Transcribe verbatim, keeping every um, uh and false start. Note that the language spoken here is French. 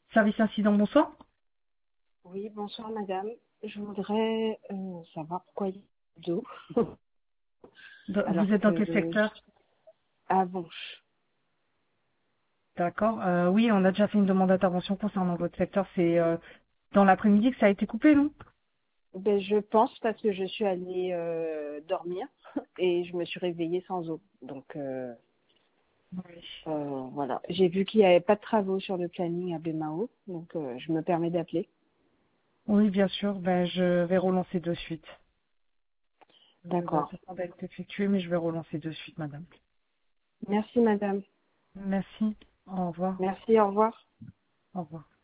Service incident, bonsoir. Oui, bonsoir madame. Je voudrais euh, savoir pourquoi il y a d'eau De- Vous alors êtes dans que quel secteur? avant. D'accord. Euh, oui, on a déjà fait une demande d'intervention concernant votre secteur. C'est euh, dans l'après-midi que ça a été coupé, non? Ben, je pense parce que je suis allée euh, dormir et je me suis réveillée sans eau. Donc euh, Oui. euh, voilà. J'ai vu qu'il n'y avait pas de travaux sur le planning à Bémao, donc euh, je me permets d'appeler. Oui, bien sûr. Ben, je vais relancer de suite. Le D'accord. déplacement va être effectué, mais je vais relancer de suite, madame. Merci madame. Merci. Au revoir. Merci, au revoir. Au revoir.